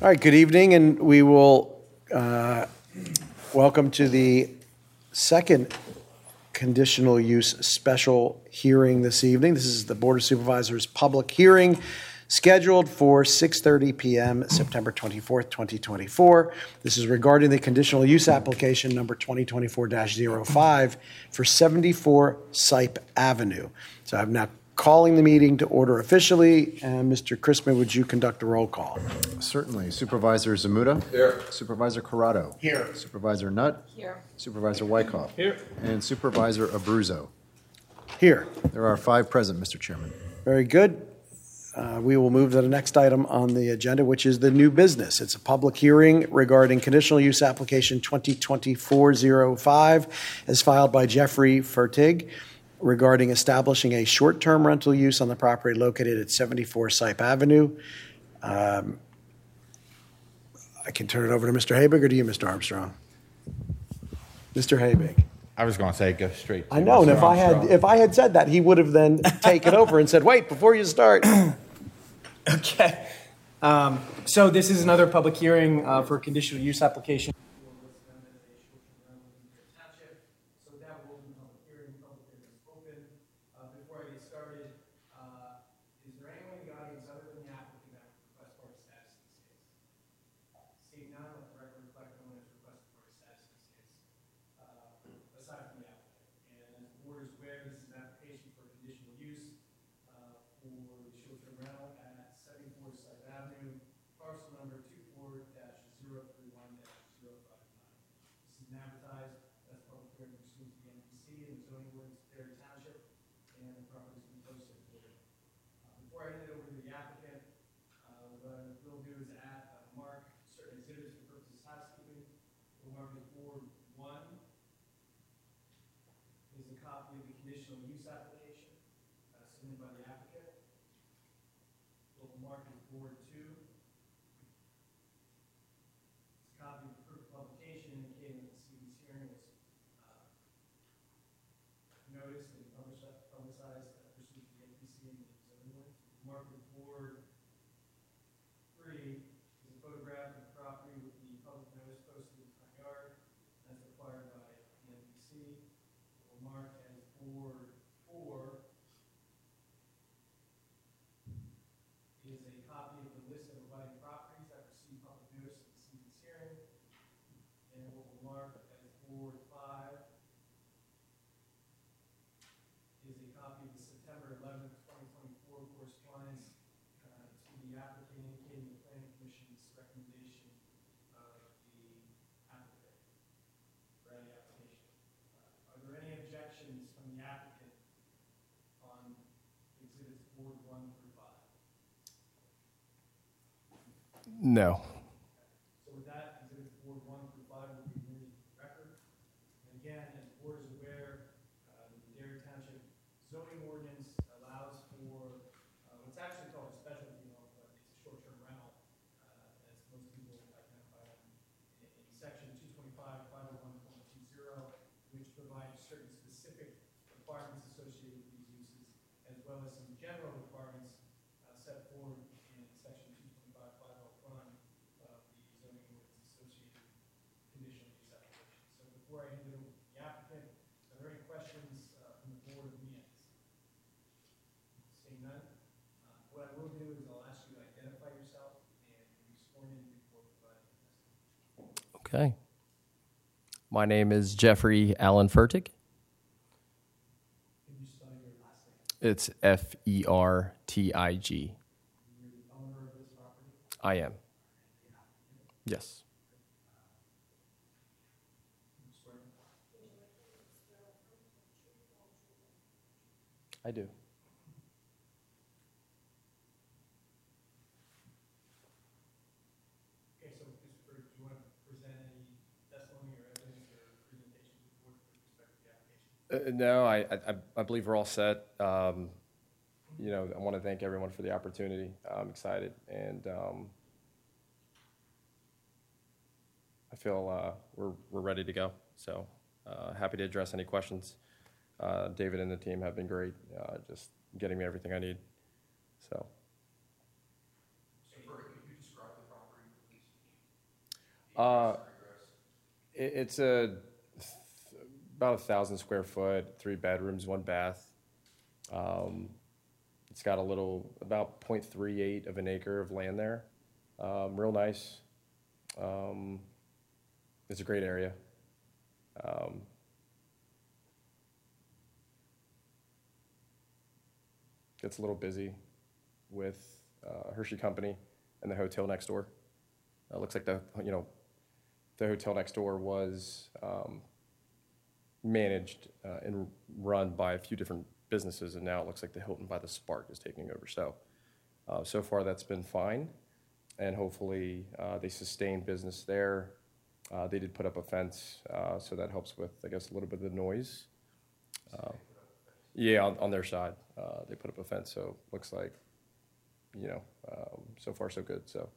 All right, good evening, and we will welcome to the second conditional use special hearing this evening. This is the Board of Supervisors public hearing scheduled for 6:30 p.m. September 24th, 2024. This is regarding the conditional use application number 2024-05 for 74 Sipe Avenue. So I'm now calling the meeting to order officially. And Mr. Chrisman, would you conduct a roll call? Certainly. Supervisor Zamuda? Here. Supervisor Corrado? Here. Supervisor Nutt? Here. Supervisor Wyckoff? Here. And Supervisor Abruzzo? Here. There are 5 present, Mr. Chairman. Very good. We will move to the next item on the agenda, which is the new business. It's a public hearing regarding conditional use application 2024-05 as filed by Jeffrey Fertig regarding establishing a short-term rental use on the property located at 74 Sipe Avenue. I can turn it over to Mr. Habig, or to you, Mr. Armstrong? Mr. Habig. I was going to say go straight to I know, and Mr. Armstrong. if I had said that, he would have then taken over and said, "Wait, before you start." Okay. So this is another public hearing for a conditional use application. So with that, we'll open the public hearing. Public hearing is open. Before I get started, is there anyone in the audience other than the applicant that would request for a status in this case? Seeing none, let the record reflect no one has requested for a status in this case, aside from the applicant. And as the board is aware, this is an application for conditional use for the short-term rental at 74 Sipe Avenue, parcel number 24-031-059. This is advertised as public hearing pursuant to the NPC and the zoning ordinance of Perry Township, and the property has been posted accordingly. Before I hand it over to the applicant, what I will do is mark certain exhibits for purposes of housekeeping. We'll mark as Board 1 is a copy of the conditional use application submitted by the applicant. We'll mark as Board 2 is a copy of the proof of publication indicating that the CB's hearing was noticed and publicized pursuant to the NPC and the zoning ordinance. Mark as Board 3 is a photograph of the property with the public notice posted in the front yard as required by the NPC. We'll mark as Board 4 is a copy of the list of abutting properties that received public notice of the CB's hearing. And what we'll mark as Board 5 is a copy of the September 11th, 2024 correspondence to the applicant indicating the planning commission's recommendation of the applicant for any application. Are there any objections from the applicant on exhibits Board 1 through 5? No. So with that, exhibits Board 1 through 5 will be moved to the record. And again, as the board is aware, the Perry Township zoning ordinance allows for what's actually called a specialty home, but it's a short-term rental, as most people identify in section 225-501.20, which provides certain specific requirements associated with these uses, as well as some general requirements set forward in section 225-501 of the zoning ordinance associated with conditional use applications. So before I hand it over to the applicant, are there any questions from the board of me? Seeing none, what I will do is I'll ask you to identify yourself and be sworn in before providing the testimony. Okay. My name is Jeffrey Allen Fertig. Can you spell your last name? It's Fertig. You're the owner of this property? I am. Yes. Swear. I do. Okay, so do you want to present any testimony or evidence or presentation to the board with respect to the application? No, I believe we're all set. I want to thank everyone for the opportunity. I'm excited, and I feel we're ready to go. So happy to address any questions. David and the team have been great, just getting me everything I need. So. Could you describe the property, please? It's about 1,000 square foot, 3 bedrooms, 1 bath. It's got about 0.38 of an acre of land there. Real nice. It's a great area. Gets a little busy with Hershey Company and the hotel next door. Looks like the hotel next door was managed and run by a few different businesses, and now it looks like the Hilton by the Spark is taking over. So far that's been fine, and hopefully they sustain business there. They did put up a fence, so that helps with, I guess, a little bit of the noise. Yeah, on their side, they put up a fence, so looks like, so far so good. So.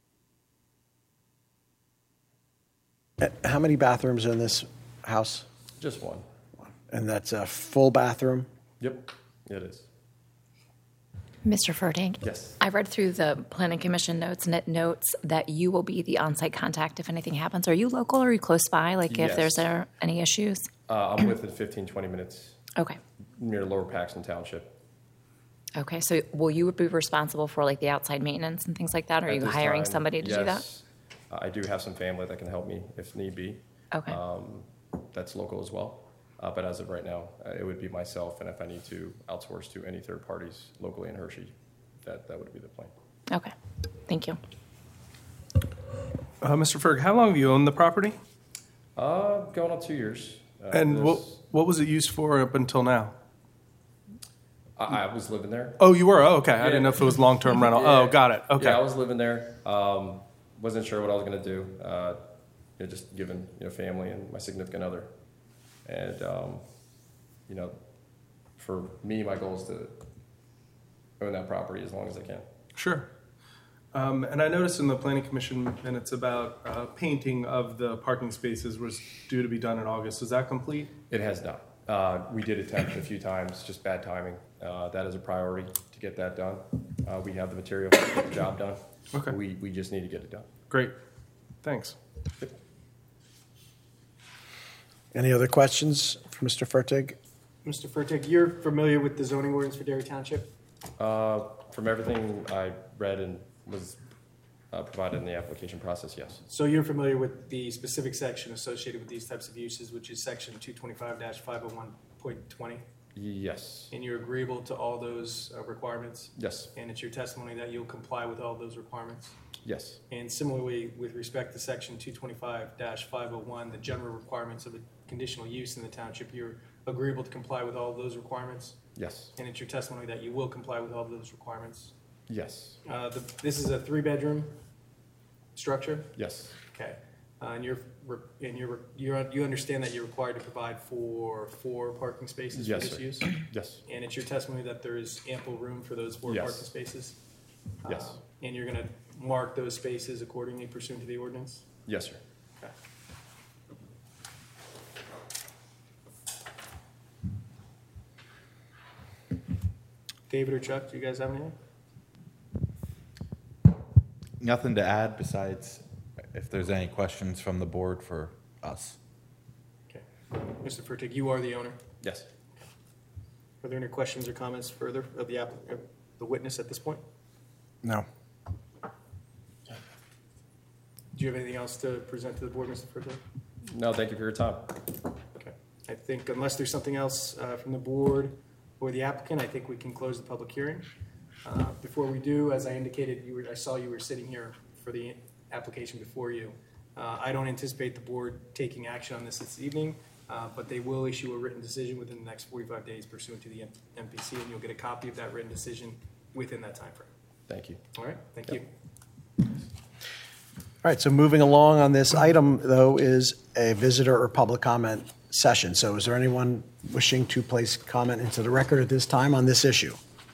How many bathrooms are in this house? Just one. And that's a full bathroom? Yep, it is. Mr. Fertig? Yes. I read through the Planning Commission notes, and it notes that you will be the on-site contact if anything happens. Are you local or are you close by, like Yes. if there's any issues? I'm within 15, 20 minutes Okay. near Lower Paxton Township. Okay, so will you be responsible for like the outside maintenance and things like that? Or are At you this hiring time, somebody to do that? yes. I do have some family that can help me if need be. Okay. That's local as well. But as of right now, it would be myself, and if I need to outsource to any third parties locally in Hershey, that would be the plan. Okay. Thank you. Mr. Ferg, how long have you owned the property? Going on 2 years. And what was it used for up until now? I was living there. Oh, you were? Oh, okay. I didn't know if it was long-term rental. Yeah. Oh, got it. Okay. Yeah, I was living there. Wasn't sure what I was going to do. Just given family and my significant other, and for me, my goal is to own that property as long as I can. Sure. And I noticed in the Planning Commission minutes about painting of the parking spaces was due to be done in August. Is that complete? It has not. We did attempt a few times, just bad timing. That is a priority to get that done. We have the material to get the job done. Okay. We just need to get it done. Great. Thanks. Any other questions for Mr. Fertig? Mr. Fertig, you're familiar with the zoning ordinance for Derry Township? From everything I read and was provided in the application process, yes. So you're familiar with the specific section associated with these types of uses, which is section 225-501.20? Yes. And you're agreeable to all those requirements? Yes. And it's your testimony that you'll comply with all those requirements? Yes. And similarly, with respect to section 225-501, the general requirements of a conditional use in the township, you're agreeable to comply with all of those requirements? Yes. And it's your testimony that you will comply with all of those requirements? Yes. This is a 3-bedroom structure? Yes. Okay. And you understand that you're required to provide for 4 parking spaces for Yes, this sir. use? Yes. And it's your testimony that there is ample room for those 4 Yes. parking spaces? Yes. And you're going to mark those spaces accordingly pursuant to the ordinance? Yes, sir. Okay. David or Chuck, do you guys have anything? Nothing to add besides if there's any questions from the board for us. Okay. Mr. Fertig, you are the owner. Yes. Are there any questions or comments further of the witness at this point? No. Do you have anything else to present to the board, Mr. Fertig? No, thank you for your time. Okay. I think unless there's something else from the board or the applicant, I think we can close the public hearing. Before we do, as I indicated, I saw you were sitting here for the application before you. I don't anticipate the board taking action on this evening, but they will issue a written decision within the next 45 days pursuant to the MPC, and you'll get a copy of that written decision within that time frame. Thank you. All right, thank you. All right, so moving along on this item, though, is a visitor or public comment session. So is there anyone wishing to place comment into the record at this time on this issue?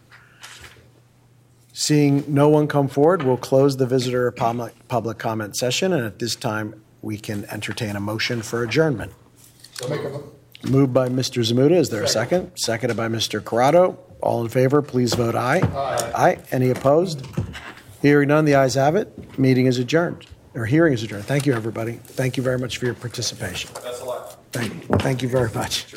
Seeing no one come forward, we'll close the visitor or public comment session, and at this time, we can entertain a motion for adjournment. Moved by Mr. Zamuda. Is there a second? Seconded by Mr. Corrado. All in favor, please vote aye. Aye. Any opposed? Hearing none, the ayes have it. Meeting is adjourned. Our hearing is adjourned. Thank you, everybody. Thank you very much for your participation. That's a lot. Thank you very much.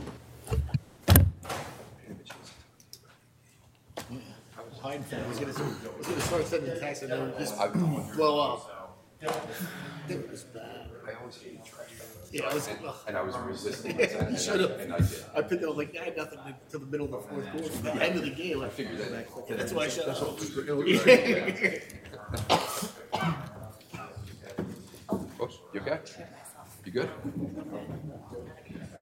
Hiding from it. I was gonna start sending texts and they would just blow up. It was bad. Yeah, I was. And I was resisting. You should have. I picked it up like I had nothing until the middle of the fourth quarter. The end of the game, I figured that. That's why I shut up. Oh, you okay? You good?